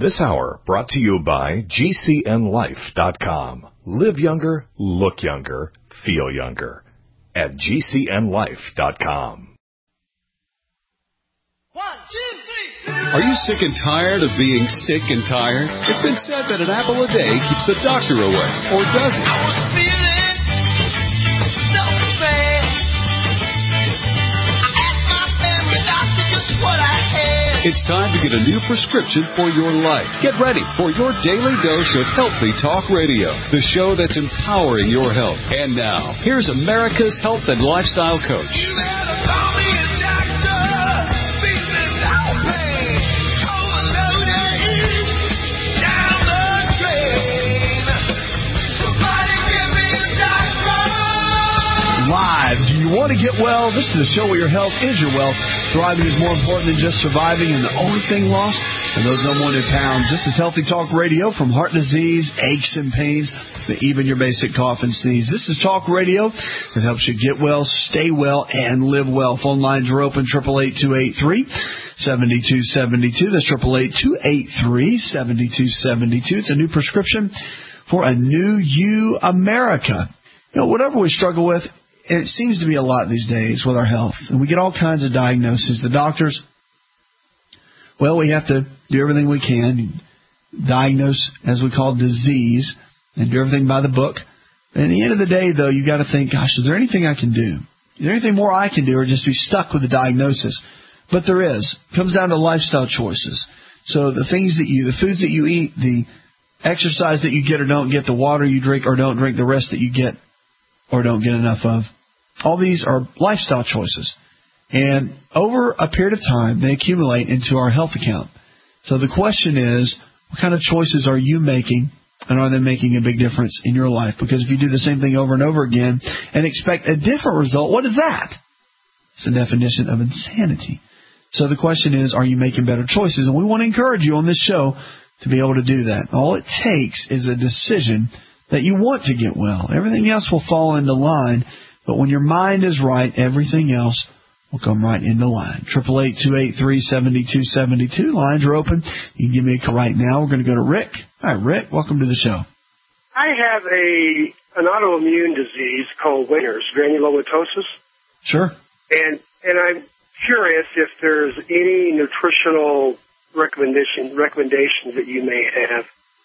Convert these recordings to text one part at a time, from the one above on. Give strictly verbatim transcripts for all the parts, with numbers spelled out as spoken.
This hour brought to you by G C N life dot com. Live younger, look younger, feel younger at G C N life dot com. One, two, three. Are you sick and tired of being sick and tired? It's been said that an apple a day keeps the doctor away, or does it? I was feeling so bad. I asked my family doctor just what I had. It's time to get a new prescription for your life. Get ready for your daily dose of Healthy Talk Radio, the show that's empowering your health. And now, here's America's health and lifestyle coach. You better call me a doctor. Business out pain. Overloaded. Down the train. Somebody give me a doctor. Live. Do you want to get well? This is the show where your health is your wealth. Thriving is more important than just surviving, and the only thing lost are those unwanted pounds. This is Healthy Talk Radio, from heart disease, aches and pains, to even your basic cough and sneeze. This is Talk Radio that helps you get well, stay well, and live well. Phone lines are open, eight eight eight, two eight three, seven two seven two. That's eight eight eight, two eight three, seven two seven two. It's a new prescription for a new you, America. You know, whatever we struggle with, it seems to be a lot these days with our health. And we get all kinds of diagnoses. The doctors, well, we have to do everything we can, diagnose, as we call, disease, and do everything by the book. And at the end of the day, though, you got to think, gosh, is there anything I can do? Is there anything more I can do, or just be stuck with the diagnosis? But there is. It comes down to lifestyle choices. So the things that you, the foods that you eat, the exercise that you get or don't get, the water you drink or don't drink, the rest that you get or don't get enough of. All these are lifestyle choices. And over a period of time, they accumulate into our health account. So the question is, what kind of choices are you making, and are they making a big difference in your life? Because if you do the same thing over and over again and expect a different result, what is that? It's the definition of insanity. So the question is, are you making better choices? And we want to encourage you on this show to be able to do that. All it takes is a decision that you want to get well. Everything else will fall into line, but when your mind is right, everything else will come right into line. eight eight eight, two eight three, seven two seven two. Lines are open. You can give me a call right now. We're going to go to Rick. All right, Rick, welcome to the show. I have a an autoimmune disease called Winter's granulomatosis. Sure. And and I'm curious if there's any nutritional recommendation recommendations that you may have.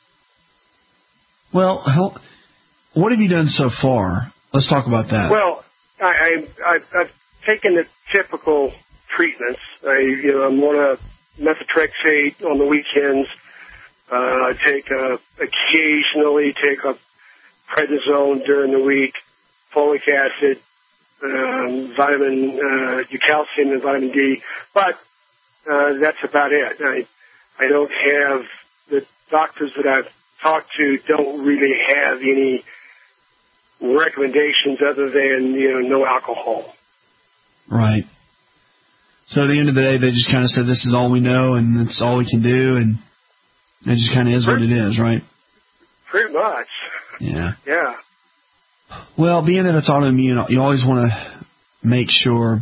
Well, how, what have you done so far? Let's talk about that. Well, I, I, I've, I've taken the typical treatments. I, you know, I'm on a methotrexate on the weekends. Uh, I take a, occasionally take a prednisone during the week, folic acid, um, vitamin, uh, calcium, and vitamin D. But uh, that's about it. I, I don't have the doctors that I've talked to don't really have any recommendations other than, you know, no alcohol. Right. So at the end of the day, they just kind of said, this is all we know and that's all we can do, and it just kind of is pretty, what it is, right? Pretty much. Yeah. Yeah. Well, being that it's autoimmune, you always want to make sure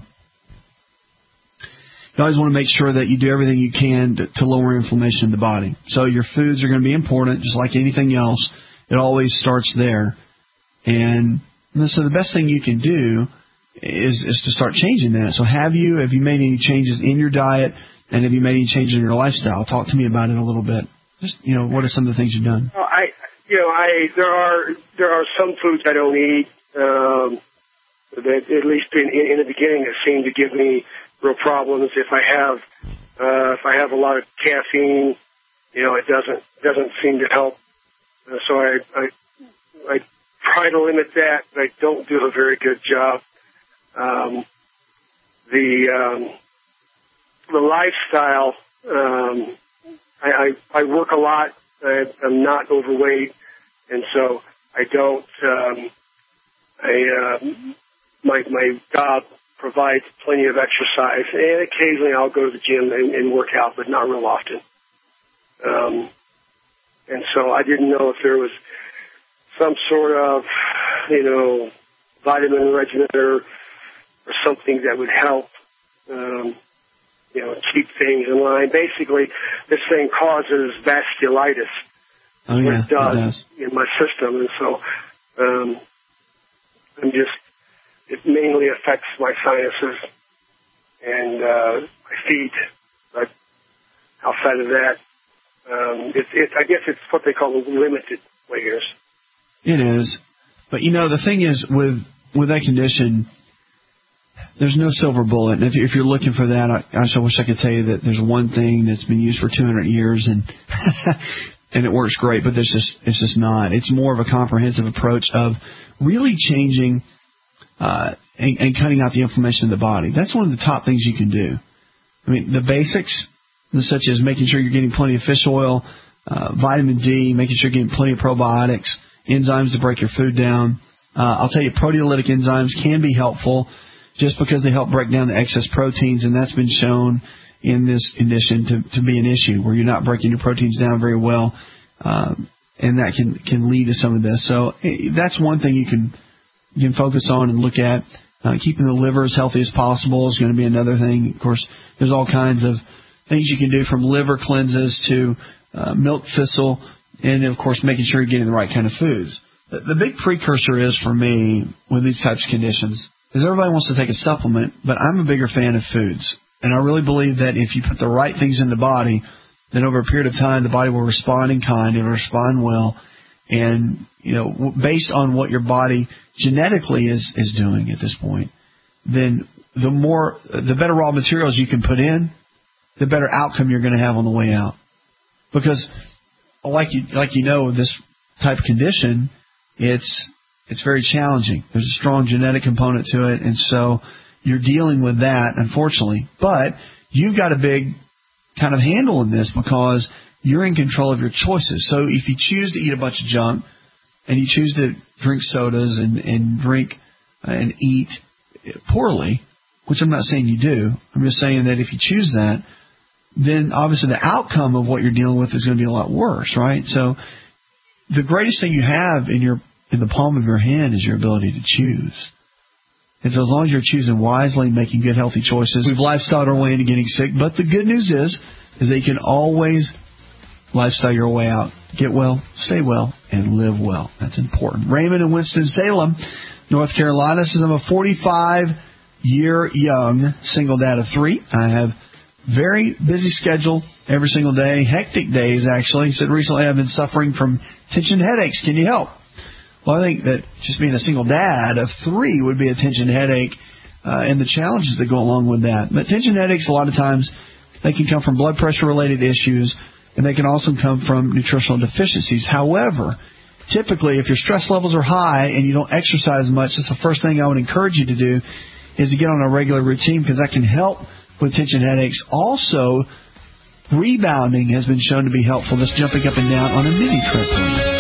You always want to make sure that you do everything you can to, to lower inflammation in the body. So your foods are going to be important, just like anything else. It always starts there. And so the best thing you can do is, is to start changing that. So have you have you made any changes in your diet, and have you made any changes in your lifestyle? Talk to me about it a little bit. Just, you know, what are some of the things you've done? Well, I, you know, I there are there are some foods I don't eat. Um, that at least in, in the beginning, it seemed to give me real problems. If I have uh, if I have a lot of caffeine, you know, it doesn't doesn't seem to help. Uh, so I, I I try to limit that, but I don't do a very good job. Um, the um, the lifestyle. Um, I, I I work a lot. I, I'm not overweight, and so I don't. Um, I uh, my my job provides plenty of exercise, and occasionally I'll go to the gym and, and work out, but not real often. Um, and so I didn't know if there was some sort of, you know, vitamin regimen or, or something that would help. Um, you know, keep things in line. Basically, this thing causes vasculitis. Oh, yeah, it does, it does in my system, and so um, I'm just. It mainly affects my sinuses and uh, my feet, but outside of that, um, it, it, I guess it's what they call limited weight. It is, but you know the thing is with with that condition, there's no silver bullet. And if, if you're looking for that, I, I wish I could tell you that there's one thing that's been used for two hundred years and and it works great, but there's just it's just not. It's more of a comprehensive approach of really changing. Uh, and, and cutting out the inflammation in the body. That's one of the top things you can do. I mean, the basics, such as making sure you're getting plenty of fish oil, uh, vitamin D, making sure you're getting plenty of probiotics, enzymes to break your food down. Uh, I'll tell you, proteolytic enzymes can be helpful just because they help break down the excess proteins, and that's been shown in this condition to, to be an issue where you're not breaking your proteins down very well, um, and that can, can lead to some of this. So that's one thing you can You can focus on and look at. Uh, keeping the liver as healthy as possible is going to be another thing. Of course, there's all kinds of things you can do from liver cleanses to uh, milk thistle, and, of course, making sure you're getting the right kind of foods. The, the big precursor is, for me, with these types of conditions, is everybody wants to take a supplement, but I'm a bigger fan of foods. And I really believe that if you put the right things in the body, then over a period of time, the body will respond in kind. It will respond well. And, you know, based on what your body genetically is, is doing at this point, then the more, the better raw materials you can put in, the better outcome you're going to have on the way out. Because, like you, like you know, with this type of condition, it's, it's very challenging. There's a strong genetic component to it, and so you're dealing with that, unfortunately. But you've got a big kind of handle in this because you're in control of your choices. So if you choose to eat a bunch of junk and you choose to drink sodas and, and drink and eat poorly, which I'm not saying you do, I'm just saying that if you choose that, then obviously the outcome of what you're dealing with is going to be a lot worse, right? So the greatest thing you have in your in the palm of your hand is your ability to choose. And so as long as you're choosing wisely, making good, healthy choices, we've lifestyled our way into getting sick. But the good news is, is that you can always lifestyle your way out. Get well, stay well, and live well. That's important. Raymond in Winston-Salem, North Carolina, says I'm a forty-five-year young single dad of three. I have very busy schedule every single day, hectic days, actually. He said, recently I've been suffering from tension headaches. Can you help? Well, I think that just being a single dad of three would be a tension headache uh, and the challenges that go along with that. But tension headaches, a lot of times, they can come from blood pressure-related issues, and they can also come from nutritional deficiencies. However, typically, if your stress levels are high and you don't exercise much, that's the first thing I would encourage you to do is to get on a regular routine because that can help with tension headaches. Also, rebounding has been shown to be helpful, just jumping up and down on a mini trampoline.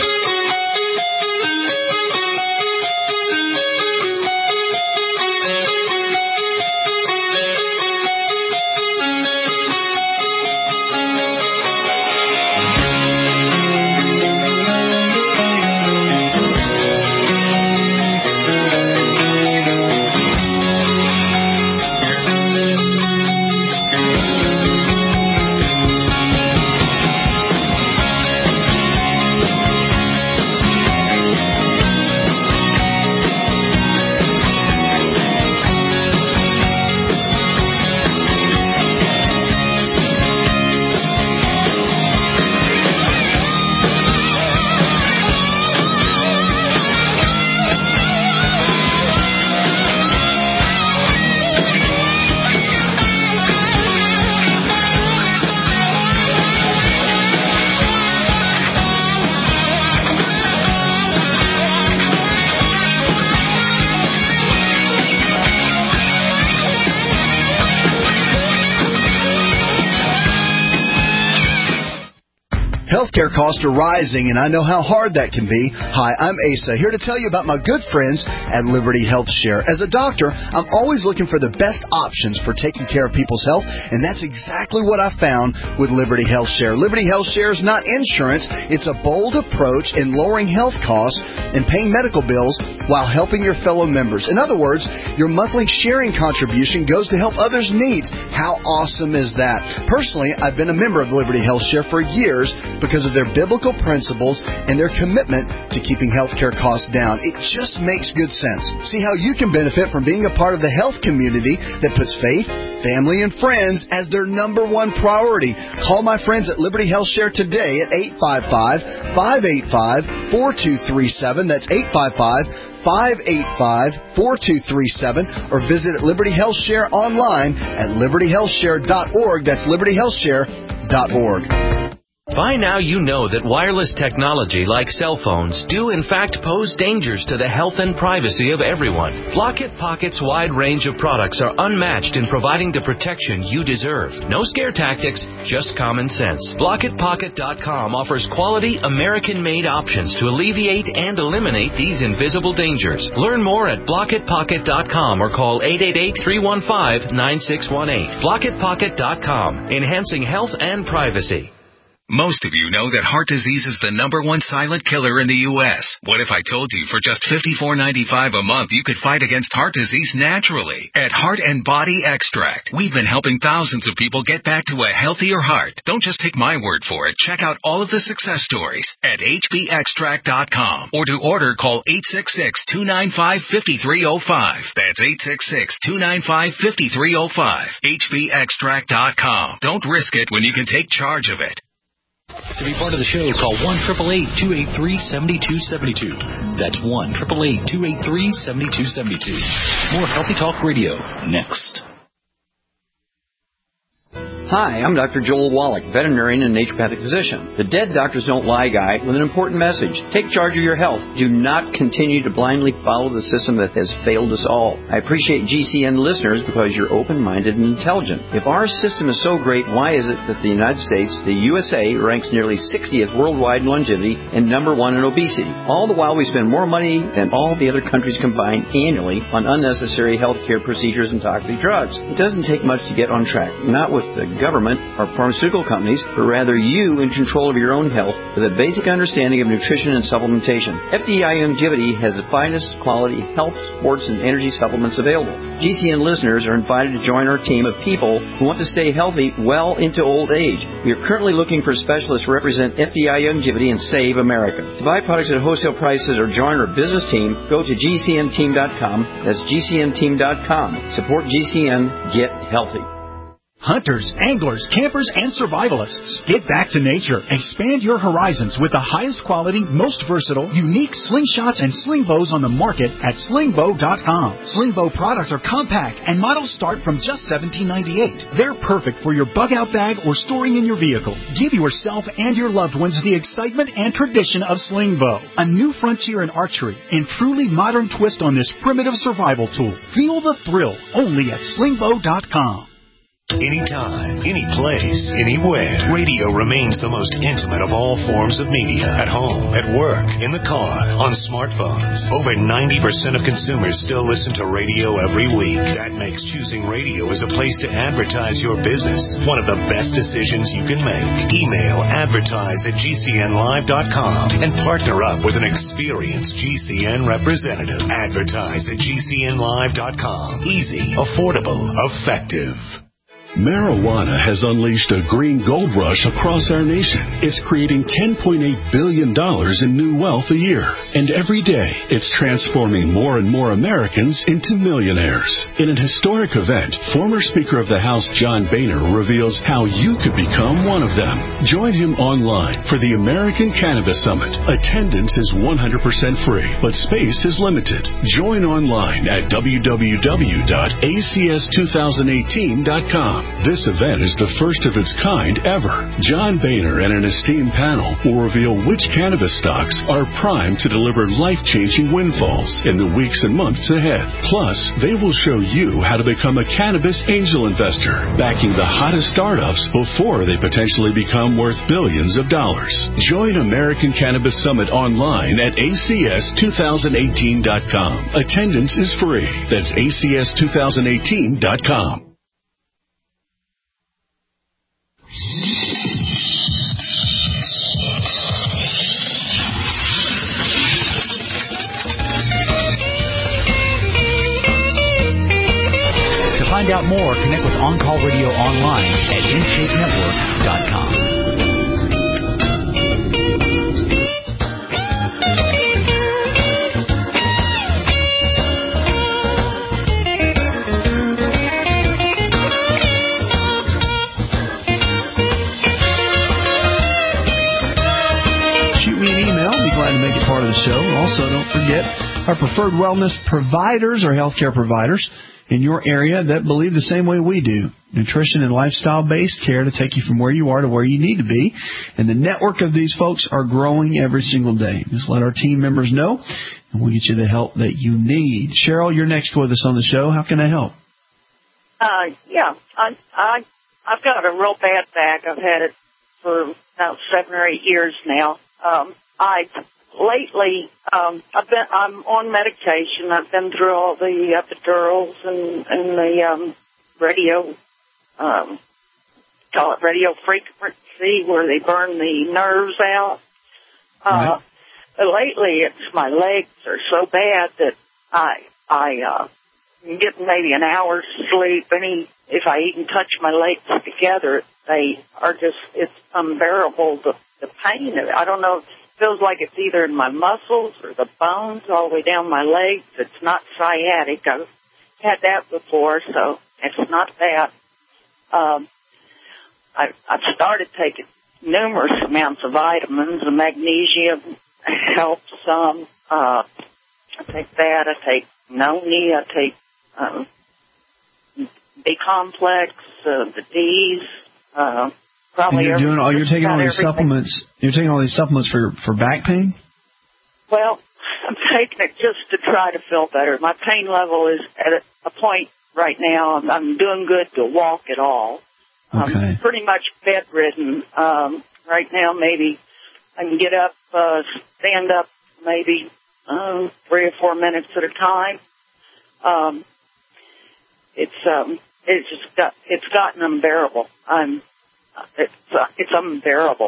Healthcare costs are rising, and I know how hard that can be. Hi, I'm Asa, here to tell you about my good friends at Liberty Health Share. As a doctor, I'm always looking for the best options for taking care of people's health, and that's exactly what I found with Liberty Health Share. Liberty Health Share is not insurance. It's a bold approach in lowering health costs and paying medical bills while helping your fellow members. In other words, your monthly sharing contribution goes to help others' needs. How awesome is that? Personally, I've been a member of Liberty Health Share for years because of their biblical principles and their commitment to keeping healthcare costs down. It just makes good sense. See how you can benefit from being a part of the health community that puts faith, family, and friends as their number one priority. Call my friends at Liberty Health Share today at eight five five, five eight five, four two three seven. That's eight five five, five eight five, four two three seven, or visit Liberty Health Share online at liberty health share dot org. That's liberty health share dot org. By now you know that wireless technology like cell phones do in fact pose dangers to the health and privacy of everyone. Blockit Pocket's wide range of products are unmatched in providing the protection you deserve. No scare tactics, just common sense. Blockit Pocket dot com offers quality American-made options to alleviate and eliminate these invisible dangers. Learn more at Blockit Pocket dot com or call eight eight eight, three one five, nine six one eight. Blockit Pocket dot com, enhancing health and privacy. Most of you know that heart disease is the number one silent killer in the U S What if I told you for just fifty-four ninety-five a month you could fight against heart disease naturally? At Heart and Body Extract, we've been helping thousands of people get back to a healthier heart. Don't just take my word for it. Check out all of the success stories at H B extract dot com, or to order, call eight six six, two nine five, five three zero five. That's eight six six, two nine five, five three zero five. H B extract dot com. Don't risk it when you can take charge of it. To be part of the show, call one eight eight eight, two eight three, seven two seven two. That's one eight eight eight, two eight three, seven two seven two. More Healthy Talk Radio next. Hi, I'm Doctor Joel Wallach, veterinarian and naturopathic physician. The Dead Doctors Don't Lie guy with an important message. Take charge of your health. Do not continue to blindly follow the system that has failed us all. I appreciate G C N listeners because you're open-minded and intelligent. If our system is so great, why is it that the United States, the U S A, ranks nearly sixtieth worldwide in longevity and number one in obesity? All the while we spend more money than all the other countries combined annually on unnecessary healthcare procedures and toxic drugs. It doesn't take much to get on track. Not with the government or pharmaceutical companies, but rather you in control of your own health with a basic understanding of nutrition and supplementation. F D I Longevity has the finest quality health, sports, and energy supplements available. G C N listeners are invited to join our team of people who want to stay healthy well into old age. We are currently looking for specialists to represent F D I Longevity and Save America. To buy products at wholesale prices or join our business team, go to G C N team dot com. That's G C N team dot com. Support G C N. Get healthy. Hunters, anglers, campers, and survivalists. Get back to nature. Expand your horizons with the highest quality, most versatile, unique slingshots and sling bows on the market at sling bow dot com. Sling bow products are compact and models start from just seventeen ninety-eight. They're perfect for your bug-out bag or storing in your vehicle. Give yourself and your loved ones the excitement and tradition of sling bow. A new frontier in archery and truly modern twist on this primitive survival tool. Feel the thrill only at sling bow dot com. Anytime, any place, anywhere. Radio remains the most intimate of all forms of media. At home, at work, in the car, on smartphones. Over ninety percent of consumers still listen to radio every week. That makes choosing radio as a place to advertise your business one of the best decisions you can make. Email advertise at G C N live dot com and partner up with an experienced G C N representative. Advertise at G C N live dot com. Easy, affordable, effective. Marijuana has unleashed a green gold rush across our nation. It's creating ten point eight billion dollars in new wealth a year. And every day, it's transforming more and more Americans into millionaires. In an historic event, former Speaker of the House John Boehner reveals how you could become one of them. Join him online for the American Cannabis Summit. Attendance is one hundred percent free, but space is limited. Join online at w w w dot a c s two thousand eighteen dot com. This event is the first of its kind ever. John Boehner and an esteemed panel will reveal which cannabis stocks are primed to deliver life-changing windfalls in the weeks and months ahead. Plus, they will show you how to become a cannabis angel investor, backing the hottest startups before they potentially become worth billions of dollars. Join American Cannabis Summit online at a c s two thousand eighteen dot com. Attendance is free. That's a c s two thousand eighteen dot com. find out more, connect with On Call Radio online at in shape network dot com. Part of the show. Also, don't forget our preferred wellness providers or healthcare providers in your area that believe the same way we do. Nutrition and lifestyle-based care to take you from where you are to where you need to be. And the network of these folks are growing every single day. Just let our team members know, and we'll get you the help that you need. Cheryl, you're next with us on the show. How can I help? Uh, yeah, I, I, I've got a real bad back. I've had it for about seven or eight years now. Um, I Lately, um, I've been, I'm on medication. I've been through all the epidurals and, and the, um, radio, um, call it radio frequency where they burn the nerves out. Uh, right. But lately it's my legs are so bad that I, I, uh, get maybe an hour's sleep. Any, if I even touch my legs together, they are just, it's unbearable, the, the pain of it. I don't know. Feels like it's either in my muscles or the bones all the way down my legs. It's not sciatic. I've had that before, so it's not that. Um, I, I've started taking numerous amounts of vitamins. The magnesium helps some. Uh, I take that. I take noni. I take um, B-complex, uh, the D's. Uh, Probably and you're doing all you're taking all these everything. supplements. You're taking all these supplements for for back pain. Well, I'm taking it just to try to feel better. My pain level is at a, a point right now. I'm, I'm doing good to walk at all. Okay. I'm pretty much bedridden um, right now. Maybe I can get up, uh, stand up, maybe um, three or four minutes at a time. Um, it's um, it's just got it's gotten unbearable. I'm It's uh, it's unbearable.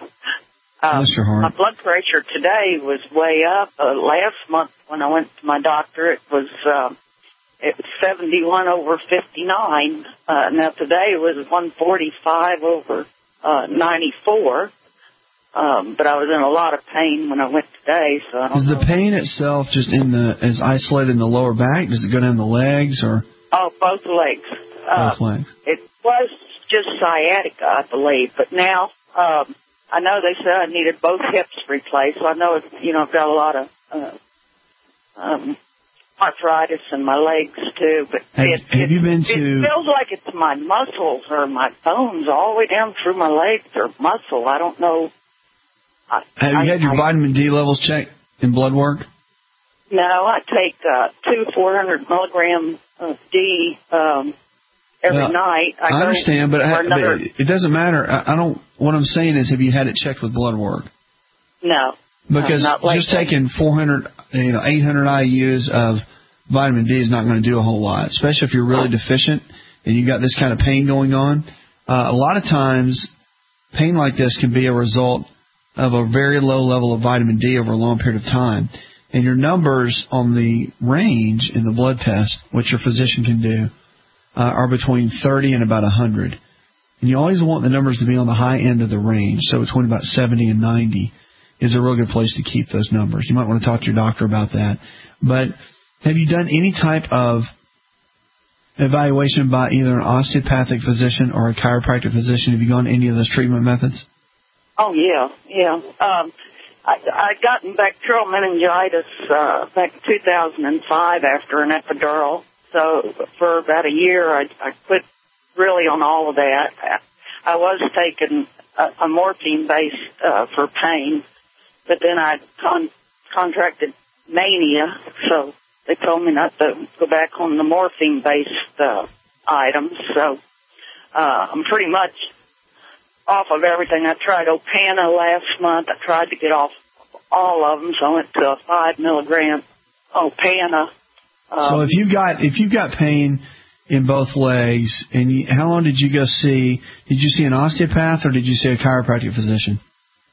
um, Bless your heart. My blood pressure today was way up. Uh, last month when I went to my doctor, it was uh, it was seventy-one over fifty-nine. Uh, now today it was one forty-five over uh, ninety-four. Um, but I was in a lot of pain when I went today. So I don't is the know. pain itself just in the is isolated in the lower back? Does it go down the legs or? Oh, both legs. Uh, both legs. It was just sciatica, I believe, but now um, I know they said I needed both hips replaced. So I know, you know, I've got a lot of uh, um, arthritis in my legs too. But have, it, have it, you been to? It feels like it's my muscles or my bones all the way down through my legs or muscle. I don't know. I, have you I, had your I, vitamin D levels checked in blood work? No, I take uh, two four hundred milligram of D. Um, Every well, night. I, I understand, but, I, another... but it doesn't matter. I, I don't. What I'm saying is, have you had it checked with blood work? No. Because no, just taking four hundred, you know, eight hundred I U's of vitamin D is not going to do a whole lot, especially if you're really deficient and you got this kind of pain going on. Uh, a lot of times, pain like this can be a result of a very low level of vitamin D over a long period of time. And your numbers on the range in the blood test, which your physician can do, Uh, are between thirty and about one hundred. And you always want the numbers to be on the high end of the range, so between about seventy and ninety is a real good place to keep those numbers. You might want to talk to your doctor about that. But have you done any type of evaluation by either an osteopathic physician or a chiropractic physician? Have you gone to any of those treatment methods? Oh, yeah, yeah. Um, I, I got bacterial meningitis uh, back in two thousand five after an epidural. So for about a year, I, I quit really on all of that. I was taking a, a morphine-based uh, for pain, but then I con- contracted mania, so they told me not to go back on the morphine-based uh, items. So uh, I'm pretty much off of everything. I tried Opana last month. I tried to get off all of them, so I went to a five milligram Opana. Um, so if you got if you got pain in both legs, and you, how long did you go see? Did you see an osteopath or did you see a chiropractic physician?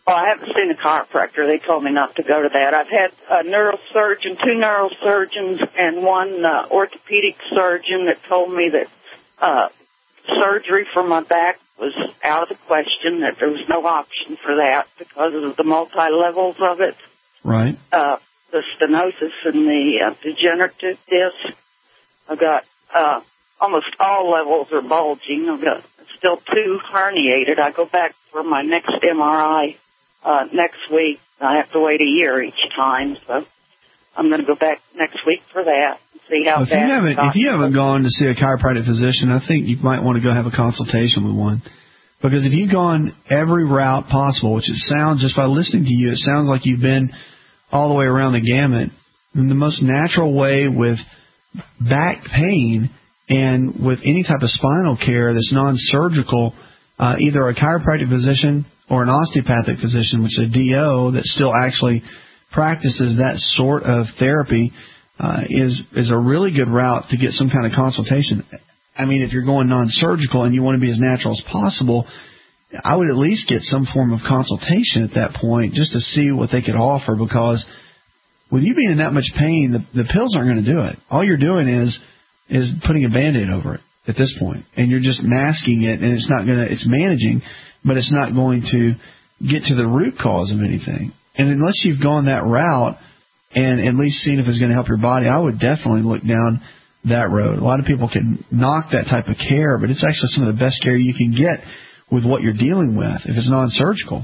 Well, I haven't seen a chiropractor. They told me not to go to that. I've had a neurosurgeon, two neurosurgeons, and one uh, orthopedic surgeon that told me that uh, surgery for my back was out of the question, that there was no option for that because of the multi-levels of it. Right. Uh, the stenosis and the uh, degenerative disc. I've got uh, almost all levels are bulging. I've got still two herniated. I go back for my next M R I uh, next week. I have to wait a year each time, so I'm going to go back next week for that and see how well, if bad you haven't, if you haven't is. gone to see a chiropractic physician, I think you might want to go have a consultation with one. Because if you've gone every route possible, which it sounds, just by listening to you, it sounds like you've been all the way around the gamut, then the most natural way with back pain and with any type of spinal care that's non-surgical, uh, either a chiropractic physician or an osteopathic physician, which is a D O that still actually practices that sort of therapy, uh, is is a really good route to get some kind of consultation. I mean, if you're going non-surgical and you want to be as natural as possible, I would at least get some form of consultation at that point just to see what they could offer, because with you being in that much pain, the, the pills aren't going to do it. All you're doing is is putting a Band-Aid over it at this point, and you're just masking it, and it's not going to, it's managing, but it's not going to get to the root cause of anything. And unless you've gone that route and at least seen if it's going to help your body, I would definitely look down that road. A lot of people can knock that type of care, but it's actually some of the best care you can get with what you're dealing with if it's non-surgical.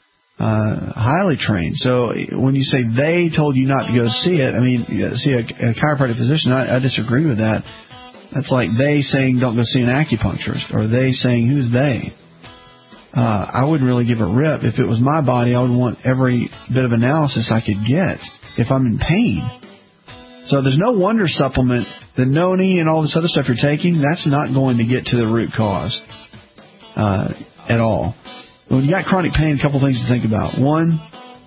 Uh, highly trained. So when you say they told you not to go see it, I mean, see a, a chiropractic physician, I, I disagree with that. That's like they saying don't go see an acupuncturist, or they saying who's they. Uh, I wouldn't really give a rip. If it was my body, I would want every bit of analysis I could get if I'm in pain. So there's no wonder supplement, the Noni and all this other stuff you're taking, that's not going to get to the root cause uh, at all. When you got chronic pain, a couple things to think about. One,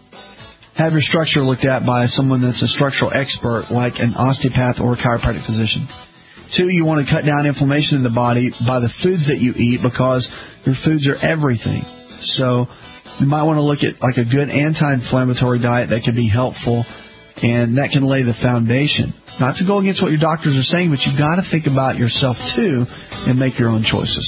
have your structure looked at by someone that's a structural expert, like an osteopath or a chiropractic physician. Two, you want to cut down inflammation in the body by the foods that you eat, because your foods are everything. So you might want to look at like a good anti-inflammatory diet that can be helpful, and that can lay the foundation. Not to go against what your doctors are saying, but you've got to think about yourself too and make your own choices.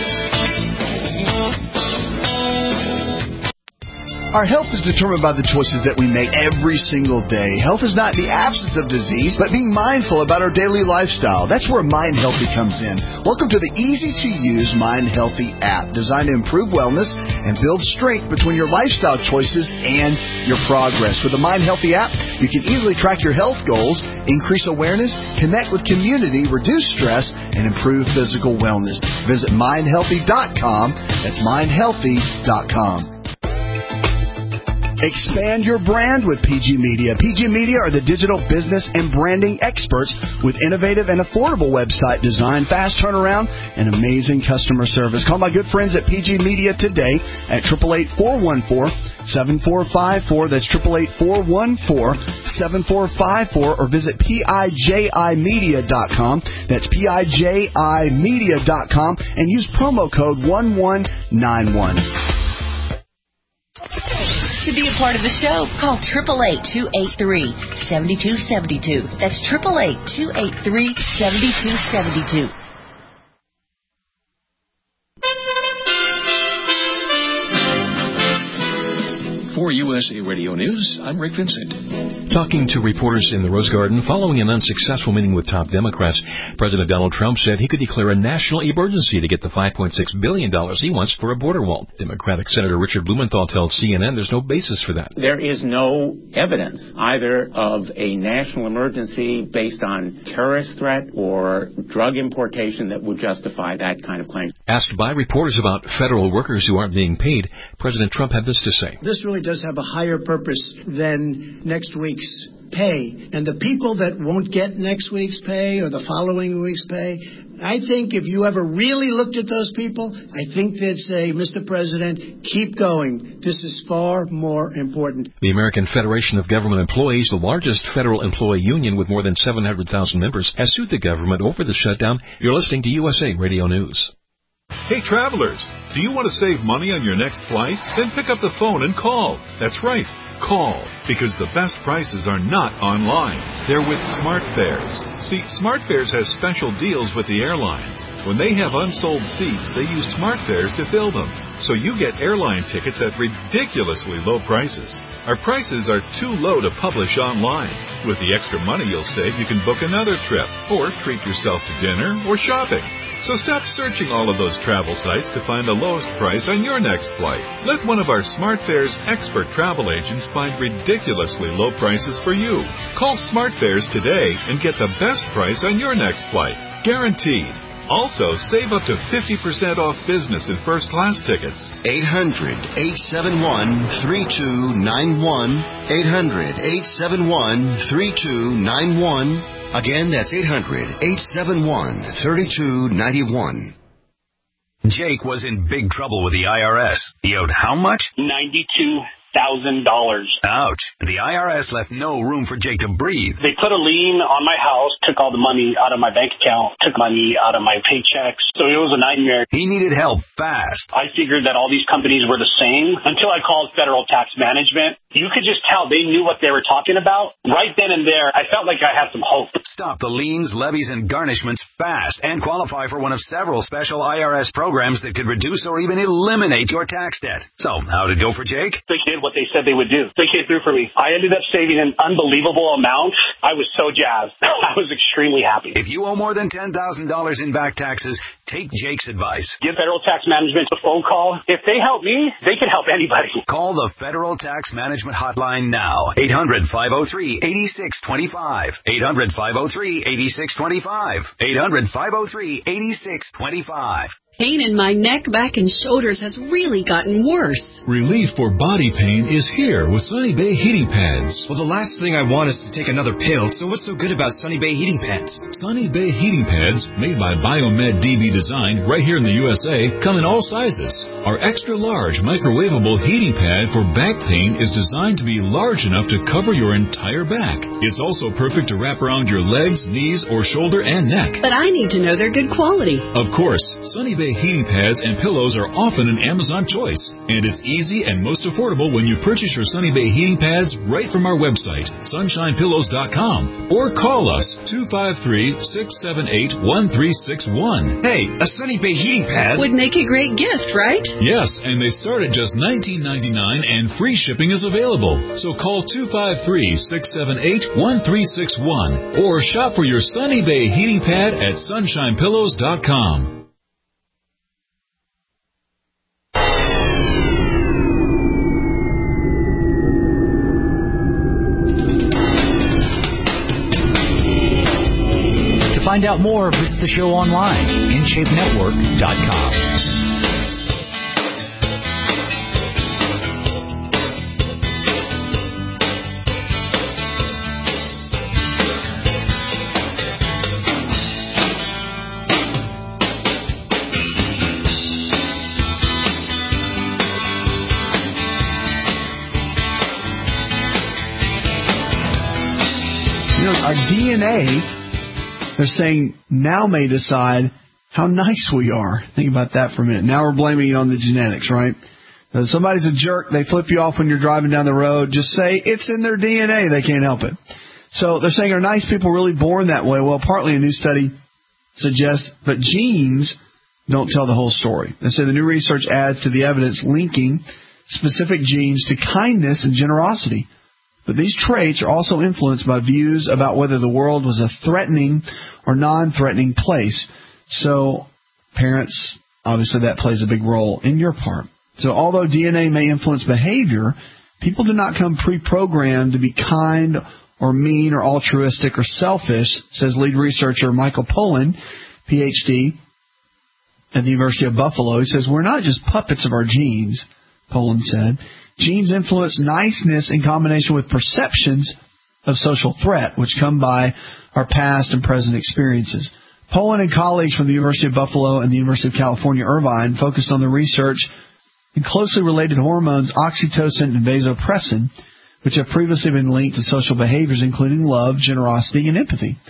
Our health is determined by the choices that we make every single day. Health is not the absence of disease, but being mindful about our daily lifestyle. That's where Mind Healthy comes in. Welcome to the easy-to-use Mind Healthy app, designed to improve wellness and build strength between your lifestyle choices and your progress. With the Mind Healthy app, you can easily track your health goals, increase awareness, connect with community, reduce stress, and improve physical wellness. Visit mind healthy dot com. That's mind healthy dot com. Expand your brand with P G Media. P G Media are the digital business and branding experts with innovative and affordable website design, fast turnaround, and amazing customer service. Call my good friends at P G Media today at eight eight eight, four one four, seven four five four. That's eight eight eight, four one four, seven four five four, or visit P I J I media dot com. That's P I J I media dot com, and use promo code one one nine one. To be a part of the show, call eight eight eight, two eight three, seven two seven two. That's eight eight eight, two eight three, seven two seven two. For U S A Radio News, I'm Rick Vincent. Talking to reporters in the Rose Garden following an unsuccessful meeting with top Democrats, President Donald Trump said he could declare a national emergency to get the five point six billion dollars he wants for a border wall. Democratic Senator Richard Blumenthal tells C N N there's no basis for that. There is no evidence either of a national emergency based on terrorist threat or drug importation that would justify that kind of claim. Asked by reporters about federal workers who aren't being paid, President Trump had this to say. This really does have a higher purpose than next week's pay. And the people that won't get next week's pay or the following week's pay, I think if you ever really looked at those people, I think they'd say, Mister President, keep going. This is far more important. The American Federation of Government Employees, the largest federal employee union with more than seven hundred thousand members, has sued the government over the shutdown. You're listening to U S A Radio News. Hey, travelers, do you want to save money on your next flight? Then pick up the phone and call. That's right, call, because the best prices are not online. They're with SmartFares. See, SmartFares has special deals with the airlines. When they have unsold seats, they use SmartFares to fill them. So you get airline tickets at ridiculously low prices. Our prices are too low to publish online. With the extra money you'll save, you can book another trip, or treat yourself to dinner or shopping. So stop searching all of those travel sites to find the lowest price on your next flight. Let one of our SmartFares expert travel agents find ridiculously low prices for you. Call SmartFares today and get the best price on your next flight. Guaranteed. Also, save up to fifty percent off business and first class tickets. eight hundred, eight seven one, three two nine one. eight hundred, eight seven one, three two nine one. Again, that's eight hundred, eight seven one, three two nine one. Jake was in big trouble with the I R S. He owed how much? ninety-two thousand dollars. Ouch. The I R S left no room for Jake to breathe. They put a lien on my house, took all the money out of my bank account, took money out of my paychecks. So it was a nightmare. He needed help fast. I figured that all these companies were the same until I called Federal Tax Management. You could just tell they knew what they were talking about. Right then and there, I felt like I had some hope. Stop the liens, levies, and garnishments fast and qualify for one of several special I R S programs that could reduce or even eliminate your tax debt. So, how'd it go for Jake? They did what they said they would do. They came through for me. I ended up saving an unbelievable amount. I was so jazzed. I was extremely happy. If you owe more than ten thousand dollars in back taxes, take Jake's advice. Give Federal Tax Management a phone call. If they help me, they can help anybody. Call the Federal Tax Management Hotline now. eight hundred, five oh three, eight six two five. eight hundred, five oh three, eight six two five. eight hundred, five oh three, eight six two five. Pain in my neck, back, and shoulders has really gotten worse. Relief for body pain is here with Sunny Bay Heating Pads. Well, the last thing I want is to take another pill, so what's so good about Sunny Bay Heating Pads? Sunny Bay Heating Pads, made by Biomed D B Design right here in the U S A, come in all sizes. Our extra-large microwavable heating pad for back pain is designed to be large enough to cover your entire back. It's also perfect to wrap around your legs, knees, or shoulder and neck. But I need to know they're good quality. Of course, Sunny Bay heating pads and pillows are often an Amazon choice, and it's easy and most affordable when you purchase your Sunny Bay heating pads right from our website, sunshine pillows dot com, or call us two five three, six seven eight, one three six one. Hey, a Sunny Bay heating pad would make a great gift, right? Yes, and they start at just nineteen ninety-nine and free shipping is available. So call two five three, six seven eight, one three six one or shop for your Sunny Bay heating pad at sunshine pillows dot com. To find out more, visit the show online, in shape network dot com. Our D N A, they're saying, now may decide how nice we are. Think about that for a minute. Now we're blaming it on the genetics, right? So somebody's a jerk, they flip you off when you're driving down the road. Just say it's in their D N A. They can't help it. So they're saying, are nice people really born that way? Well, partly a new study suggests, but genes don't tell the whole story. They say the new research adds to the evidence linking specific genes to kindness and generosity. But these traits are also influenced by views about whether the world was a threatening or non-threatening place. So, parents, obviously that plays a big role in your part. So, although D N A may influence behavior, people do not come pre-programmed to be kind or mean or altruistic or selfish, says lead researcher Michael Pollan, P H D, at the University of Buffalo. He says, we're not just puppets of our genes, Pollan said. Genes influence niceness in combination with perceptions of social threat, which come by our past and present experiences. Pollan and colleagues from the University of Buffalo and the University of California, Irvine, focused on the research in closely related hormones oxytocin and vasopressin, which have previously been linked to social behaviors including love, generosity, and empathy.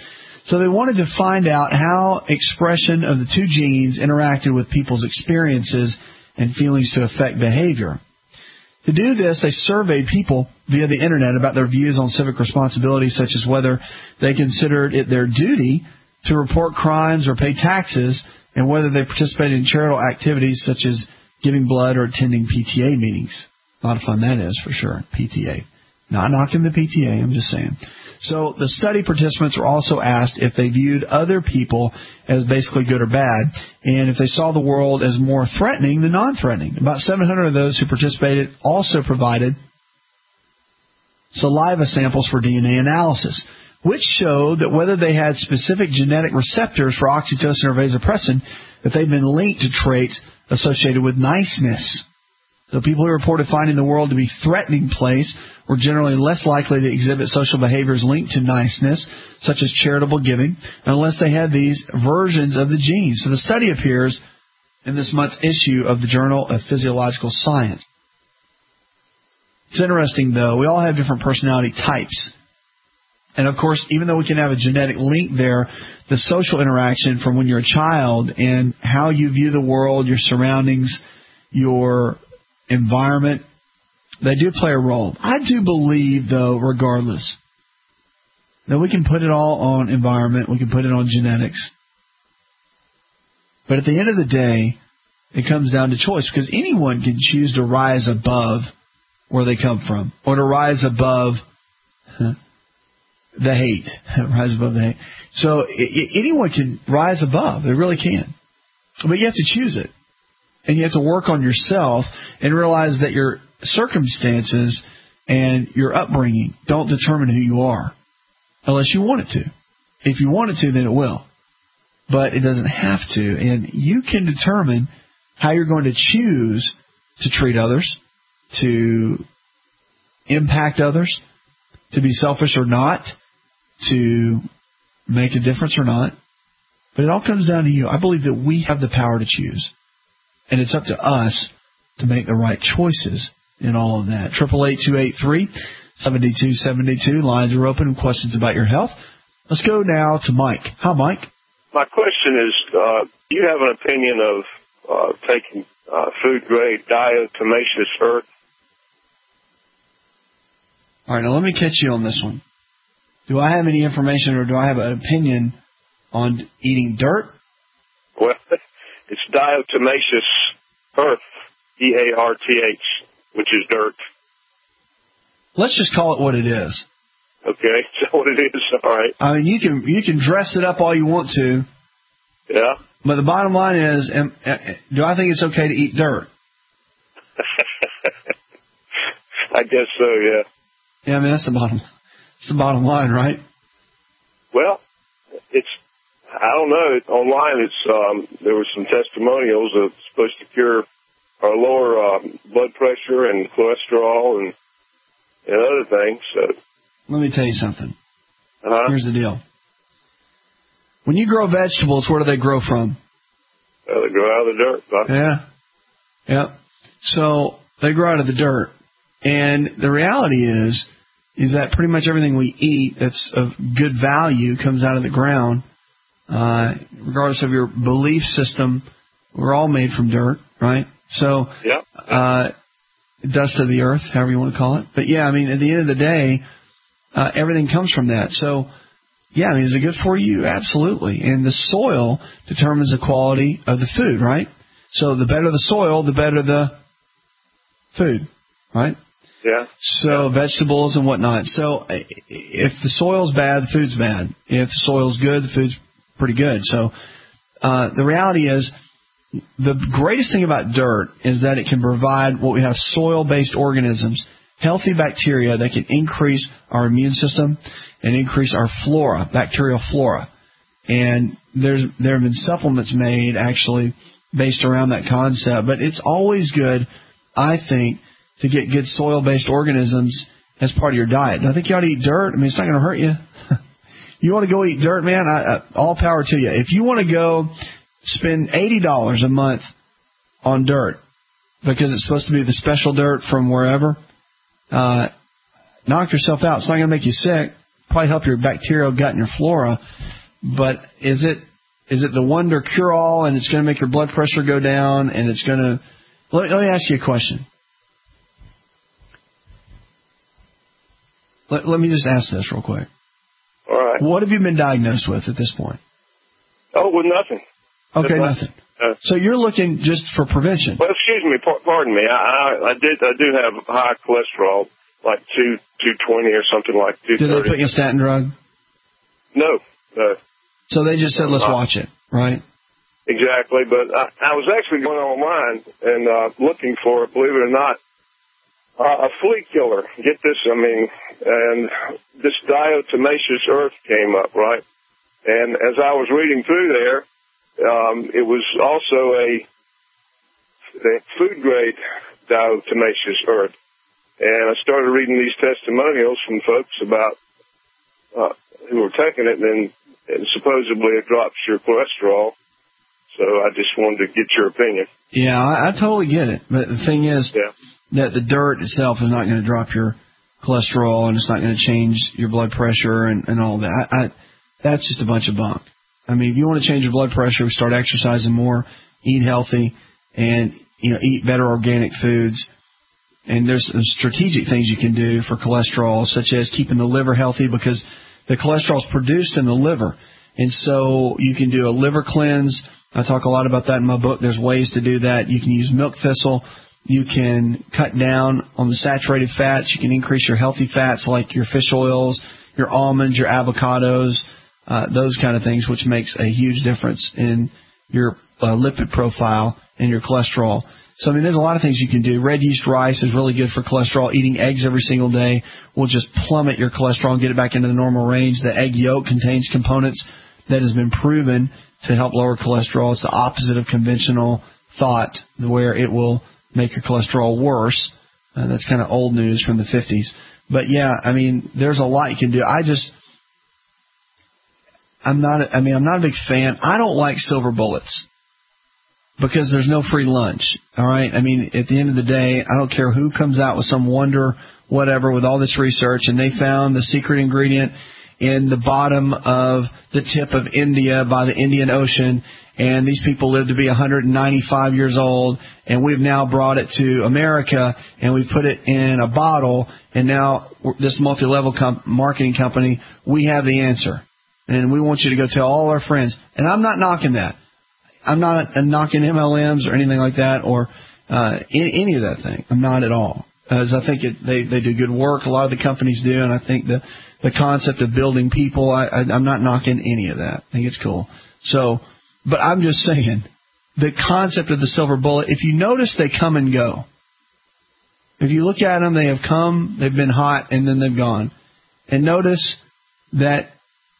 So they wanted to find out how expression of the two genes interacted with people's experiences and feelings to affect behavior. To do this, they surveyed people via the Internet about their views on civic responsibility, such as whether they considered it their duty to report crimes or pay taxes, and whether they participated in charitable activities such as giving blood or attending P T A meetings. A lot of fun that is, for sure, P T A. Not knocking the P T A, I'm just saying. So the study participants were also asked if they viewed other people as basically good or bad, and if they saw the world as more threatening than non-threatening. About seven hundred of those who participated also provided saliva samples for D N A analysis, which showed that whether they had specific genetic receptors for oxytocin or vasopressin, that they'd been linked to traits associated with niceness. So people who reported finding the world to be a threatening place were generally less likely to exhibit social behaviors linked to niceness, such as charitable giving, unless they had these versions of the genes. So the study appears in this month's issue of the Journal of Physiological Science. It's interesting, though. We all have different personality types. And, of course, even though we can have a genetic link there, the social interaction from when you're a child and how you view the world, your surroundings, your environment, they do play a role. I do believe, though, regardless, that we can put it all on environment, we can put it on genetics. But at the end of the day, it comes down to choice, because anyone can choose to rise above where they come from, or to rise above huh, the hate, rise above the hate. So I- anyone can rise above, they really can. But you have to choose it. And you have to work on yourself and realize that your circumstances and your upbringing don't determine who you are, unless you want it to. If you want it to, then it will. But it doesn't have to. And you can determine how you're going to choose to treat others, to impact others, to be selfish or not, to make a difference or not. But it all comes down to you. I believe that we have the power to choose. And it's up to us to make the right choices in all of that. eight eight eight, two eight three, seven two seven two. Lines are open. Questions about your health. Let's go now to Mike. Hi, Mike. My question is, uh, do you have an opinion of uh, taking uh, food-grade diatomaceous earth? All right, now let me catch you on this one. Do I have any information or do I have an opinion on eating dirt? Well, it's diatomaceous earth, D A R T H, which is dirt. Let's just call it what it is. Okay, so what it is, all right. I mean, you can you can dress it up all you want to. Yeah. But the bottom line is, am, do I think it's okay to eat dirt? I guess so, yeah. Yeah, I mean, that's the bottom, that's the bottom line, right? Well, it's, I don't know. Online, it's um, there were some testimonials of supposed to cure or lower uh, blood pressure and cholesterol and, and other things. So. Let me tell you something. Uh-huh. Here's the deal. When you grow vegetables, where do they grow from? Uh, they grow out of the dirt. Huh? Yeah. Yeah. So they grow out of the dirt. And the reality is, is that pretty much everything we eat that's of good value comes out of the ground. Uh, regardless of your belief system, we're all made from dirt, right? So, yep. uh, dust of the earth, however you want to call it. But yeah, I mean, at the end of the day, uh, everything comes from that. So, yeah, I mean, is it good for you? Absolutely. And the soil determines the quality of the food, right? So the better the soil, the better the food, right? Yeah. So vegetables and whatnot. So if the soil's bad, the food's bad. If the soil's good, the food's pretty good. So uh, the reality is, the greatest thing about dirt is that it can provide what we have soil-based organisms, healthy bacteria that can increase our immune system and increase our flora, bacterial flora. And there's there have been supplements made actually based around that concept. But it's always good, I think, to get good soil-based organisms as part of your diet. And I think you ought to eat dirt. I mean, it's not going to hurt you. You want to go eat dirt, man? I, I, all power to you. If you want to go spend eighty dollars a month on dirt because it's supposed to be the special dirt from wherever, uh, knock yourself out. It's not going to make you sick. Probably help your bacterial gut and your flora. but is it is it the wonder cure-all and it's going to make your blood pressure go down and it's going to... Let, let me ask you a question. Let, let me just ask this real quick. All right. What have you been diagnosed with at this point? Oh, with nothing. Okay, Just nothing. Uh, so you're looking just for prevention. Well, excuse me, pardon me. I, I, I did I do have high cholesterol, like two two twenty or something like two thirty. Did they put you a statin drug? No, no. So they just said, let's uh, watch it, right? Exactly, but I, I was actually going online and uh, looking for, believe it or not, uh, a flea killer. Get this, I mean, and this diatomaceous earth came up, right? And as I was reading through there, um, it was also a, a food-grade diatomaceous earth. And I started reading these testimonials from folks about uh, who were taking it, and, and supposedly it drops your cholesterol. So I just wanted to get your opinion. Yeah, I, I totally get it. But the thing is yeah. that the dirt itself is not going to drop your cholesterol, and it's not going to change your blood pressure and, and all that. I, I, that's just a bunch of bunk. I mean, if you want to change your blood pressure, we start exercising more, eat healthy, and you know, eat better organic foods. And there's some strategic things you can do for cholesterol, such as keeping the liver healthy, because the cholesterol is produced in the liver. And so you can do a liver cleanse. I talk a lot about that in my book. There's ways to do that. You can use milk thistle. You can cut down on the saturated fats. You can increase your healthy fats like your fish oils, your almonds, your avocados, uh, those kind of things, which makes a huge difference in your uh, lipid profile and your cholesterol. So, I mean, there's a lot of things you can do. Red yeast rice is really good for cholesterol. Eating eggs every single day will just plummet your cholesterol and get it back into the normal range. The egg yolk contains components that has been proven to help lower cholesterol. It's the opposite of conventional thought, where it will make your cholesterol worse. Uh, that's kind of old news from the fifties. But, yeah, I mean, there's a lot you can do. I just, I'm not, I mean, I'm not a big fan. I don't like silver bullets, because there's no free lunch, all right? I mean, at the end of the day, I don't care who comes out with some wonder whatever with all this research, and they found the secret ingredient in the bottom of the tip of India by the Indian Ocean, and these people live to be one hundred ninety-five years old, and we've now brought it to America, and we've put it in a bottle, and now this multi-level com- marketing company, we have the answer. And we want you to go tell all our friends. And I'm not knocking that. I'm not uh, knocking M L Ms or anything like that, or uh, any, any of that thing. I'm not at all. As I think it, they, they do good work. A lot of the companies do, and I think the the concept of building people, I, I, I'm not knocking any of that. I think it's cool. So, but I'm just saying, the concept of the silver bullet, if you notice, they come and go. If you look at them, they have come, they've been hot, and then they've gone. And notice that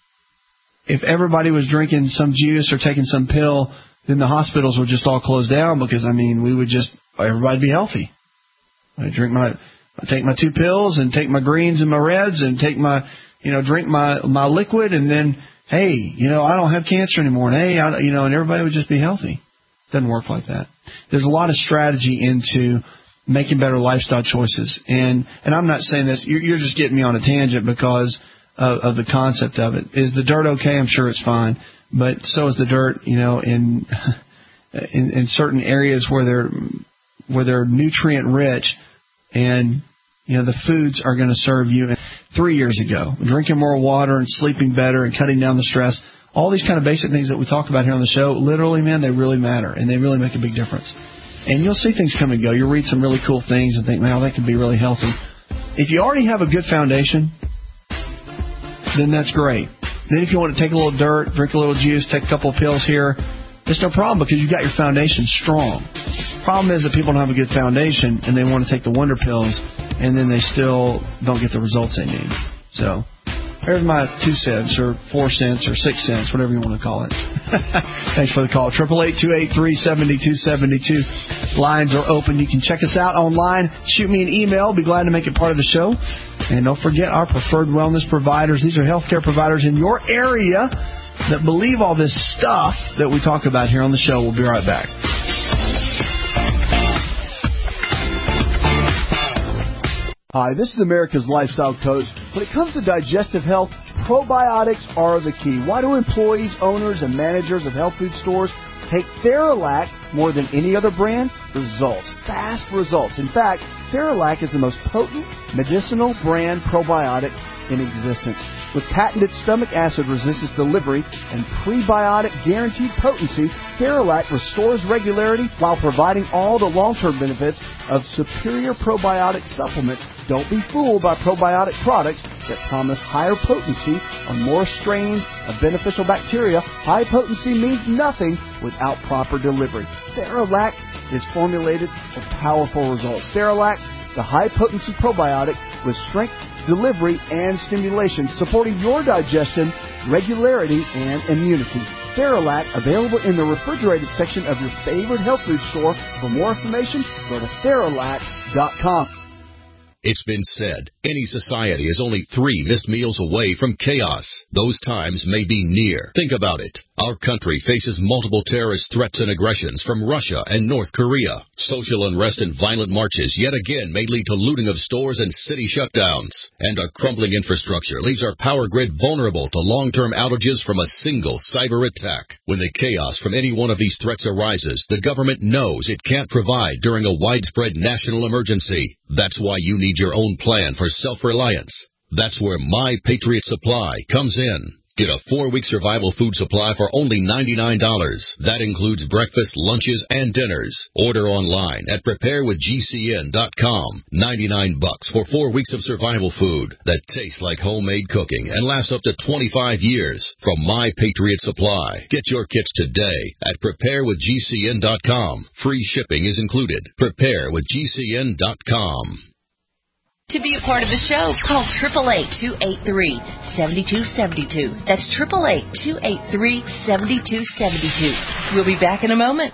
if everybody was drinking some juice or taking some pill, then the hospitals would just all close down, because, I mean, we would just, everybody be healthy. I drink my, I take my two pills and take my greens and my reds and take my, you know, drink my, my liquid, and then, hey, you know, I don't have cancer anymore. And hey, I, you know, and everybody would just be healthy. Doesn't work like that. There's a lot of strategy into making better lifestyle choices. And, and I'm not saying this, you're, you're just getting me on a tangent because of, of the concept of it. Is the dirt okay? I'm sure it's fine. But so is the dirt, you know, in, in, in certain areas where they're, where they're nutrient rich, and, you know, the foods are going to serve you. Three years ago, drinking more water and sleeping better and cutting down the stress, all these kind of basic things that we talk about here on the show, literally, man, they really matter, and they really make a big difference. And you'll see things come and go. You'll read some really cool things and think, wow, that could be really healthy. If you already have a good foundation, then that's great. Then if you want to take a little dirt, drink a little juice, take a couple of pills here, it's no problem, because you've got your foundation strong. Problem is that people don't have a good foundation, and they want to take the wonder pills, and then they still don't get the results they need. So there's my two cents or four cents or six cents, whatever you want to call it. Thanks for the call. eight eight eight, two eight three, seven two seven two. Lines are open. You can check us out online. Shoot me an email. Be glad to make it part of the show. And don't forget our preferred wellness providers. These are healthcare providers in your area that believe all this stuff that we talk about here on the show. We'll be right back. Hi, this is America's Lifestyle Coach. When it comes to digestive health, Probiotics are the key. Why do employees, owners, and managers of health food stores take Theralac more than any other brand? Results. Fast results. In fact, Theralac is the most potent medicinal brand probiotic in existence. With patented stomach acid resistance delivery and prebiotic guaranteed potency, Theralac restores regularity while providing all the long-term benefits of superior probiotic supplements. Don't be fooled by probiotic products that promise higher potency on more strains of beneficial bacteria. High potency means nothing without proper delivery. Theralac is formulated for powerful results. Theralac, the high-potency probiotic with strength, delivery, and stimulation, supporting your digestion, regularity, and immunity. Theralac, available in the refrigerated section of your favorite health food store. For more information, go to Theralac dot com. It's been said, any society is only three missed meals away from chaos. Those times may be near. Think about it. Our country faces multiple terrorist threats and aggressions from Russia and North Korea. Social unrest and violent marches yet again may lead to looting of stores and city shutdowns. And a crumbling infrastructure leaves our power grid vulnerable to long-term outages from a single cyber attack. When the chaos from any one of these threats arises, the government knows it can't provide during a widespread national emergency. That's why you need your own plan for self-reliance. That's where My Patriot Supply comes in. Get a four-week survival food supply for only ninety-nine dollars. That includes breakfast, lunches, and dinners. Order online at prepare with G C N dot com. ninety-nine bucks for four weeks of survival food that tastes like homemade cooking and lasts up to twenty-five years from My Patriot Supply. Get your kits today at prepare with G C N dot com. Free shipping is included. prepare with G C N dot com. To be a part of the show, call eight eight eight, two eight three, seven two seven two. That's eight eight eight, two eight three, seven two seven two. We'll be back in a moment.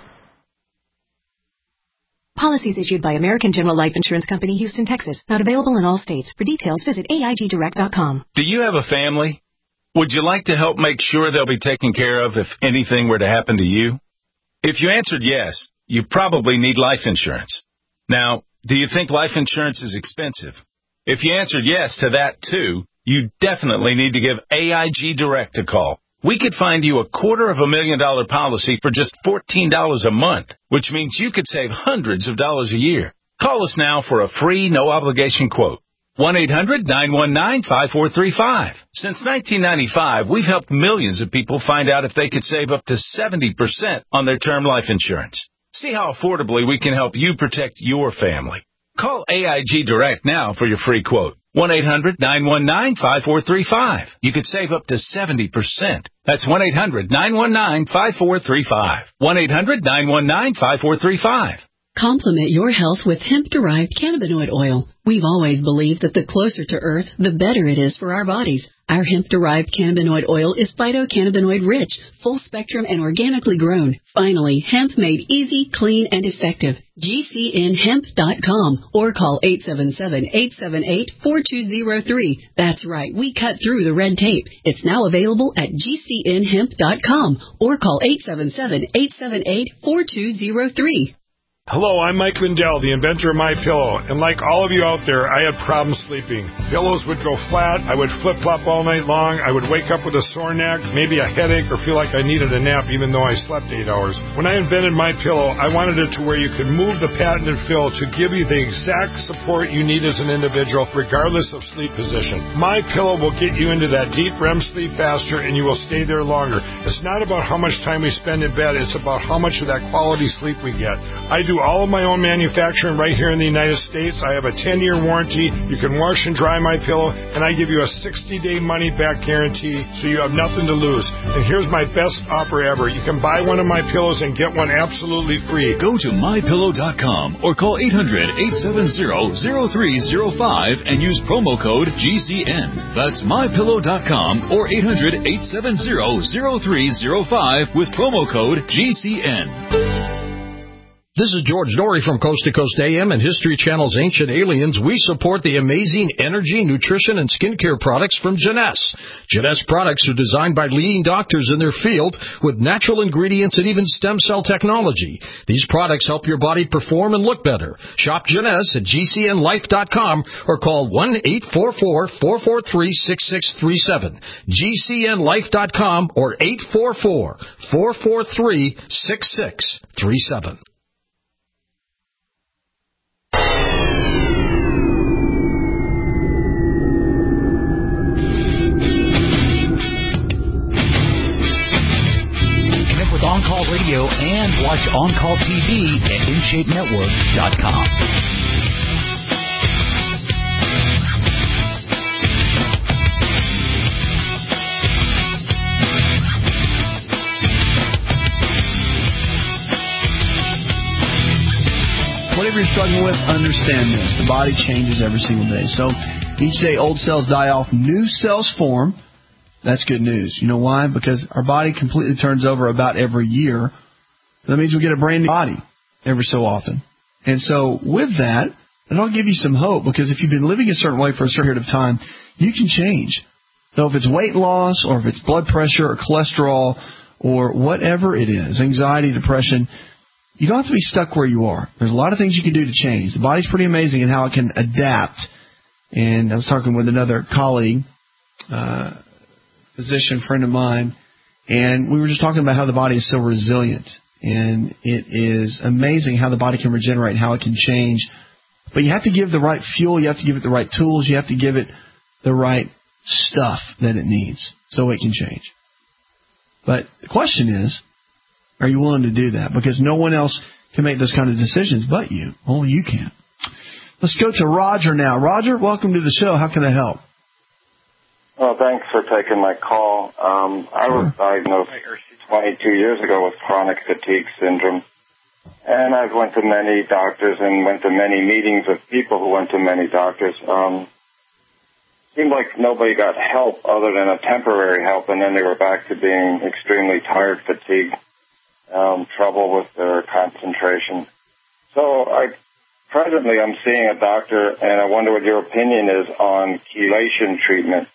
Policies issued by American General Life Insurance Company, Houston, Texas. Not available in all states. For details, visit A I G direct dot com. Do you have a family? Would you like to help make sure they'll be taken care of if anything were to happen to you? If you answered yes, you probably need life insurance. Now, do you think life insurance is expensive? If you answered yes to that, too, you definitely need to give A I G Direct a call. We could find you a quarter of a million dollar policy for just fourteen dollars a month, which means you could save hundreds of dollars a year. Call us now for a free, no-obligation quote. one eight hundred, nine one nine, five four three five. Since nineteen ninety-five, we've helped millions of people find out if they could save up to seventy percent on their term life insurance. See how affordably we can help you protect your family. Call A I G Direct now for your free quote. one eight hundred, nine one nine, five four three five. You could save up to seventy percent. That's one eight hundred, nine one nine, five four three five. one eight hundred, nine one nine, five four three five. Complement your health with hemp-derived cannabinoid oil. We've always believed that the closer to Earth, the better it is for our bodies. Our hemp-derived cannabinoid oil is phytocannabinoid-rich, full-spectrum, and organically grown. Finally, hemp made easy, clean, and effective. G C N hemp dot com or call eight seven seven, eight seven eight, four two zero three. That's right, we cut through the red tape. It's now available at G C N hemp dot com or call eight seven seven, eight seven eight, four two zero three. Hello, I'm Mike Lindell, the inventor of MyPillow, and like all of you out there, I had problems sleeping. Pillows would go flat, I would flip-flop all night long, I would wake up with a sore neck, maybe a headache, or feel like I needed a nap even though I slept eight hours. When I invented MyPillow, I wanted it to where you could move the patented fill to give you the exact support you need as an individual, regardless of sleep position. MyPillow will get you into that deep R E M sleep faster, and you will stay there longer. It's not about how much time we spend in bed, it's about how much of that quality sleep we get. I do all of my own manufacturing right here in the United States. I have a ten-year warranty. You can wash and dry my pillow, and I give you a sixty-day money-back guarantee, so you have nothing to lose. And here's my best offer ever. You can buy one of my pillows and get one absolutely free. Go to my pillow dot com or call eight hundred, eight seven zero, zero three zero five and use promo code G C N. That's my pillow dot com or eight hundred, eight seven zero, zero three zero five with promo code G C N. This is George Dory from Coast to Coast A M and History Channel's Ancient Aliens. We support the amazing energy, nutrition, and skincare products from Jeunesse. Jeunesse products are designed by leading doctors in their field with natural ingredients and even stem cell technology. These products help your body perform and look better. Shop Jeunesse at G C N life dot com or call one eight four four, four four three, six six three seven. G C N life dot com or eight four four, four four three, six six three seven. On Call Radio and watch On Call T V at in shape network dot com. Whatever you're struggling with, understand this. The body changes every single day. So each day old cells die off, new cells form. That's good news. You know why? Because our body completely turns over about every year. That means we get a brand new body every so often. And so with that, it'll give you some hope, because if you've been living a certain way for a certain period of time, you can change. So if it's weight loss or if it's blood pressure or cholesterol or whatever it is, anxiety, depression, you don't have to be stuck where you are. There's a lot of things you can do to change. The body's pretty amazing in how it can adapt. And I was talking with another colleague, uh, physician friend of mine, and we were just talking about how the body is so resilient, and it is amazing how the body can regenerate, how it can change. But you have to give the right fuel, you have to give it the right tools, you have to give it the right stuff that it needs so it can change. But the question is, are you willing to do that? Because no one else can make those kind of decisions but you. Only you can. Let's go to Roger now. Roger, welcome to the show. How can I help? Well, thanks for taking my call. Um, I was diagnosed twenty-two years ago with chronic fatigue syndrome, and I've went to many doctors and went to many meetings of people who went to many doctors. Um, seemed like nobody got help other than a temporary help, and then they were back to being extremely tired, fatigued, um, trouble with their concentration. So I presently I'm seeing a doctor, and I wonder what your opinion is on chelation treatment.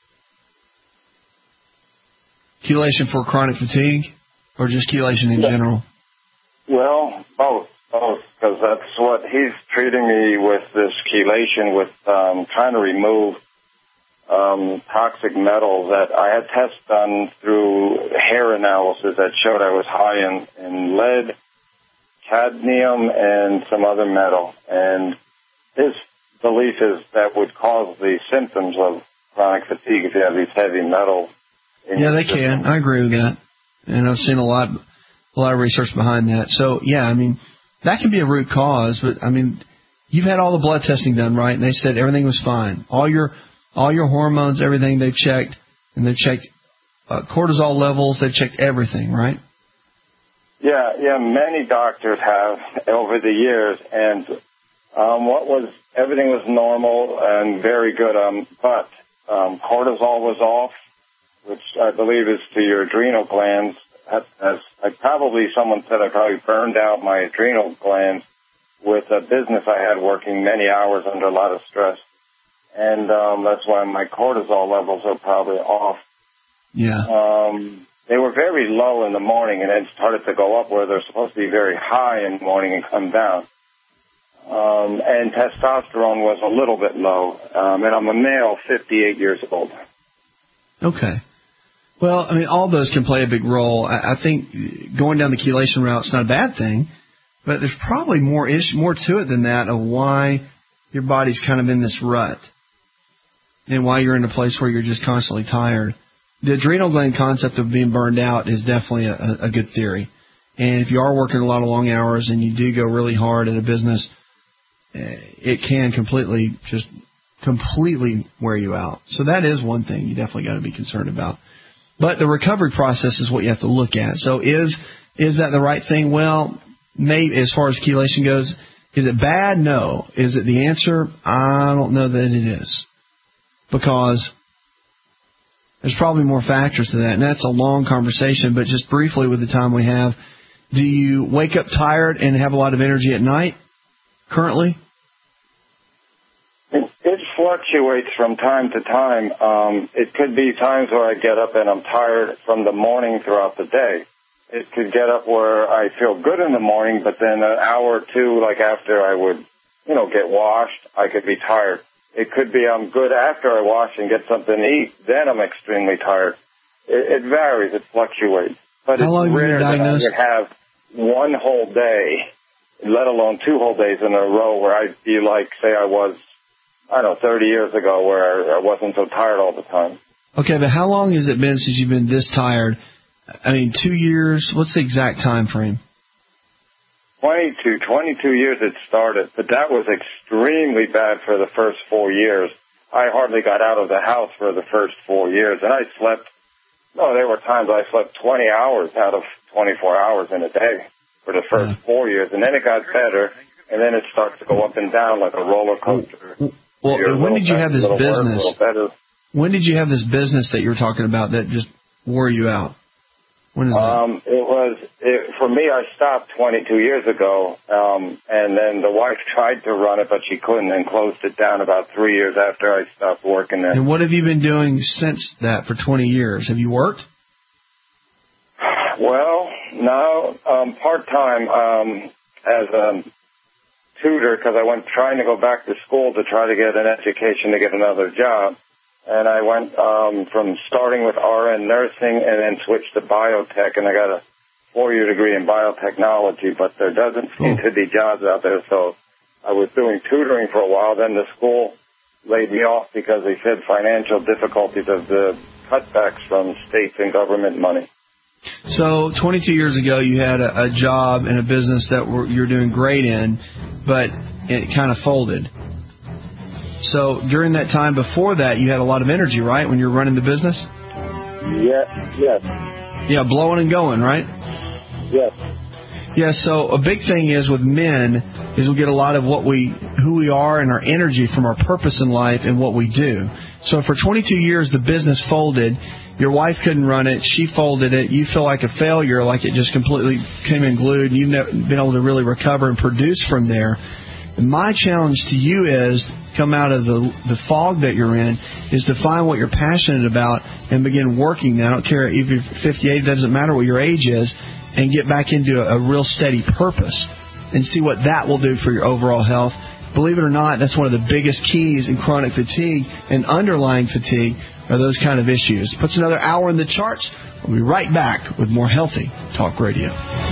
Chelation for chronic fatigue, or just chelation in general? Well, both, both, because that's what he's treating me with, this chelation, with um, trying to remove um, toxic metals. That I had tests done through hair analysis that showed I was high in, in lead, cadmium, and some other metal. And his belief is that would cause the symptoms of chronic fatigue if you have these heavy metals. Yeah, they can. I agree with that. And I've seen a lot, a lot of research behind that. So, yeah, I mean, that can be a root cause. But, I mean, you've had all the blood testing done, right? And they said everything was fine. All your all your hormones, everything they've checked. And they've checked uh, cortisol levels. They've checked everything, right? Yeah, yeah, many doctors have over the years. And um, what was everything was normal and very good. Um, but um, cortisol was off, which I believe is to your adrenal glands. As, as I probably, someone said I probably burned out my adrenal glands with a business I had working many hours under a lot of stress. And um, that's why my cortisol levels are probably off. Yeah. Um, they were very low in the morning and then started to go up where they're supposed to be very high in the morning and come down. Um, and testosterone was a little bit low. Um, and I'm a male, fifty-eight years old. Okay. Well, I mean, all those can play a big role. I, I think going down the chelation route is not a bad thing, but there's probably more ish, more to it than that of why your body's kind of in this rut and why you're in a place where you're just constantly tired. The adrenal gland concept of being burned out is definitely a, a good theory. And if you are working a lot of long hours and you do go really hard in a business, it can completely just completely wear you out. So that is one thing you definitely got to be concerned about. But the recovery process is what you have to look at. So is is that the right thing? Well, maybe as far as chelation goes, is it bad? No. Is it the answer? I don't know that it is. Because there's probably more factors to that. And that's a long conversation, but just briefly with the time we have, Do you wake up tired and have a lot of energy at night currently? It, it fluctuates from time to time. Um, it could be times where I get up and I'm tired from the morning throughout the day. It could get up where I feel good in the morning, but then an hour or two, like after I would, you know, get washed, I could be tired. It could be I'm good after I wash and get something to eat, then I'm extremely tired. It, it varies. It fluctuates. But How long it's were you rare that I diagnosed? would have one whole day, let alone two whole days in a row where I'd be like, say I was, I don't know, thirty years ago where I wasn't so tired all the time. Okay, but how long has it been since you've been this tired? I mean, two years? What's the exact time frame? twenty-two, twenty-two years it started, but that was extremely bad for the first four years. I hardly got out of the house for the first four years, and I slept, no, there were times I slept twenty hours out of twenty-four hours in a day for the first yeah. four years, and then it got better, and then it starts to go up and down like a roller coaster. Well, You're when did you have this business? Worse, when did you have this business that you were talking about that just wore you out? When is that? Um, it was, it, for me, I stopped twenty-two years ago, um, and then the wife tried to run it, but she couldn't and closed it down about three years after I stopped working there. And what have you been doing since that for twenty years? Have you worked? Well, no, um, part-time um, as a tutor because I went trying to go back to school to try to get an education to get another job. And I went um, from starting with R N nursing and then switched to biotech, and I got a four-year degree in biotechnology, but there doesn't seem to be jobs out there. So I was doing tutoring for a while. Then the school laid me off because they said financial difficulties of the cutbacks from states and government money. So twenty-two years ago, you had a, a job in a business that were, you're doing great in, but it kind of folded. So during that time before that, you had a lot of energy, right, when you were running the business? Yeah, yes. Yeah, blowing and going, right? Yes. Yeah, so a big thing is with men is we get a lot of what we, who we are and our energy from our purpose in life and what we do. So for twenty-two years, the business folded. Your wife couldn't run it. She folded it. You feel like a failure, like it just completely came in glued, and you've never been able to really recover and produce from there. And my challenge to you is come out of the the fog that you're in is to find what you're passionate about and begin working that. I don't care if you're fifty-eight, it doesn't matter what your age is, and get back into a, a real steady purpose and see what that will do for your overall health. Believe it or not, that's one of the biggest keys in chronic fatigue and underlying fatigue are those kind of issues. Puts another hour in the charts. We'll be right back with more Healthy Talk Radio.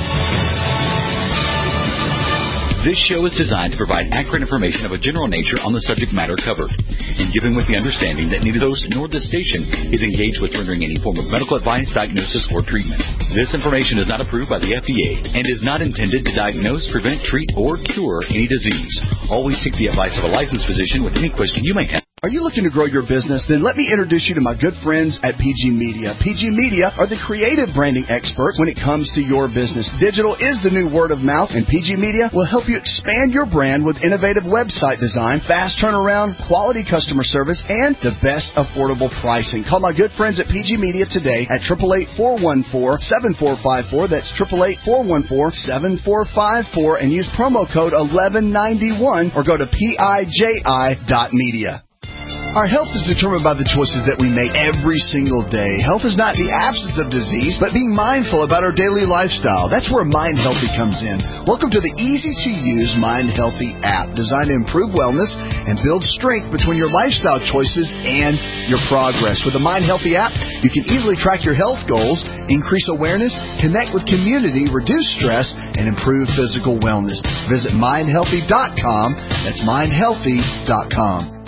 This show is designed to provide accurate information of a general nature on the subject matter covered, and given with the understanding that neither host nor this station is engaged with rendering any form of medical advice, diagnosis, or treatment. This information is not approved by the F D A and is not intended to diagnose, prevent, treat, or cure any disease. Always seek the advice of a licensed physician with any question you may have. Are you looking to grow your business? Then let me introduce you to my good friends at P G Media. P G Media are the creative branding experts when it comes to your business. Digital is the new word of mouth, and P G Media will help you expand your brand with innovative website design, fast turnaround, quality customer service, and the best affordable pricing. Call my good friends at P G Media today at eight eight eight, four one four, seven four five four. That's eight eight eight, four one four, seven four five four, and use promo code eleven ninety-one or go to P I J I dot media. Our health is determined by the choices that we make every single day. Health is not the absence of disease, but being mindful about our daily lifestyle. That's where Mind Healthy comes in. Welcome to the easy-to-use Mind Healthy app, designed to improve wellness and build strength between your lifestyle choices and your progress. With the Mind Healthy app, you can easily track your health goals, increase awareness, connect with community, reduce stress, and improve physical wellness. Visit mind healthy dot com. That's mind healthy dot com.